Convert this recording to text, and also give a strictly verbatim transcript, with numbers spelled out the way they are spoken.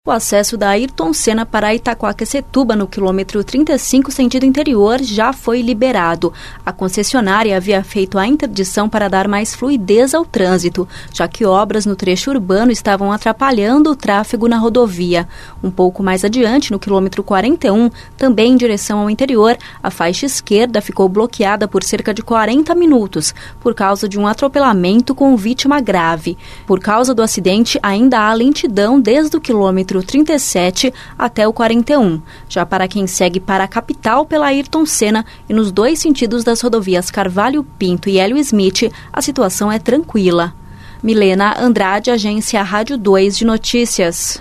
O acesso da Ayrton Senna para Itaquaquecetuba, no quilômetro trinta e cinco, sentido interior, já foi liberado. A concessionária havia feito a interdição para dar mais fluidez ao trânsito, já que obras no trecho urbano estavam atrapalhando o tráfego na rodovia. Um pouco mais adiante, no quilômetro quarenta e um, também em direção ao interior, a faixa esquerda ficou bloqueada por cerca de quarenta minutos, por causa de um atropelamento com vítima grave. Por causa do acidente, ainda há lentidão desde o quilômetro trinta e sete até o quarenta e um. Já para quem segue para a capital pela Ayrton Senna e nos dois sentidos das rodovias Carvalho Pinto e Hélio Smith, a situação é tranquila. Milena Andrade, Agência Rádio dois de Notícias.